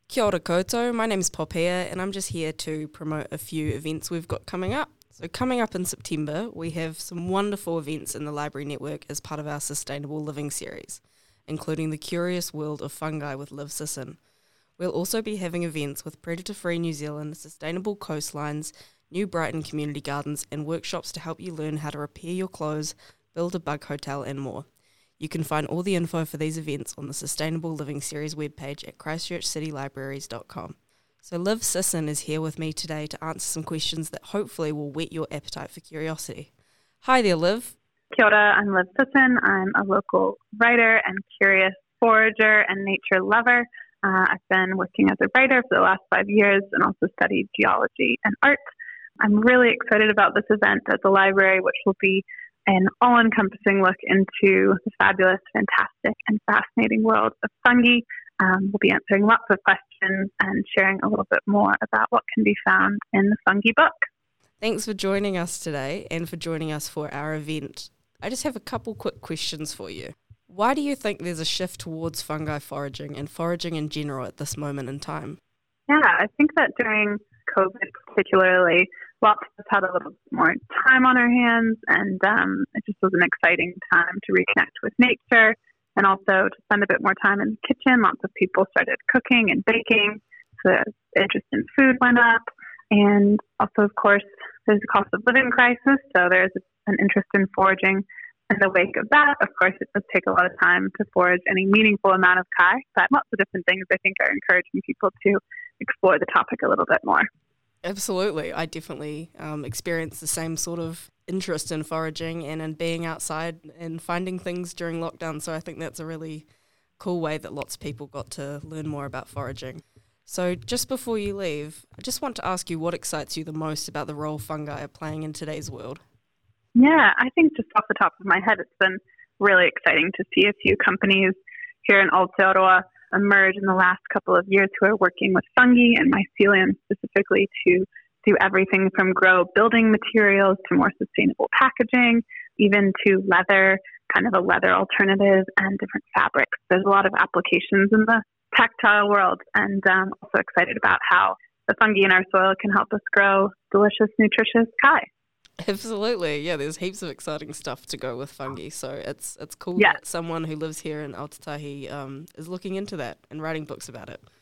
Kia ora koutou, my name's Popea and I'm just here to promote a few events we've got coming up. So coming up in September, we have some wonderful events in the Library Network as part of our Sustainable Living series, including the Curious World of Fungi with Liv Sisson. We'll also be having events with Predator Free New Zealand, Sustainable Coastlines, New Brighton Community Gardens and workshops to help you learn how to repair your clothes, build a bug hotel and more. You can find all the info for these events on the Sustainable Living series webpage at christchurchcitylibraries.com. So Liv Sisson is here with me today to answer some questions that hopefully will whet your appetite for curiosity. Hi there, Liv. Kia ora, I'm Liv Sisson. I'm a local writer and curious forager and nature lover. I've been working as a writer for the last 5 years and also studied geology and art. I'm really excited about this event at the library, which will be an all-encompassing look into the fabulous, fantastic, and fascinating world of fungi. We'll be answering lots of questions and sharing a little bit more about what can be found in the Fungi book. Thanks for joining us today and for joining us for our event. I just have a couple quick questions for you. Why do you think there's a shift towards fungi foraging and foraging in general at this moment in time? Yeah, I think that during COVID particularly, lots of us had a little bit more time on our hands, and it just was an exciting time to reconnect with nature and also to spend a bit more time in the kitchen. Lots of people started cooking and baking, so the interest in food went up. And also, of course, there's a cost of living crisis, so there's an interest in foraging. In the wake of that, of course, it does take a lot of time to forage any meaningful amount of kai, but lots of different things I think are encouraging people to explore the topic a little bit more. Absolutely. I definitely experienced the same sort of interest in foraging and in being outside and finding things during lockdown. So I think that's a really cool way that lots of people got to learn more about foraging. So just before you leave, I just want to ask you what excites you the most about the role fungi are playing in today's world. Yeah, I think just off the top of my head, it's been really exciting to see a few companies here in Aotearoa emerge in the last couple of years who are working with fungi and mycelium specifically to do everything from grow building materials to more sustainable packaging, even to leather, kind of a leather alternative, and different fabrics. There's a lot of applications in the tactile world, and also excited about how the fungi in our soil can help us grow delicious, nutritious kai. Absolutely, yeah, there's heaps of exciting stuff to go with fungi, so it's cool that someone who lives here in Aotearoa is looking into that and writing books about it.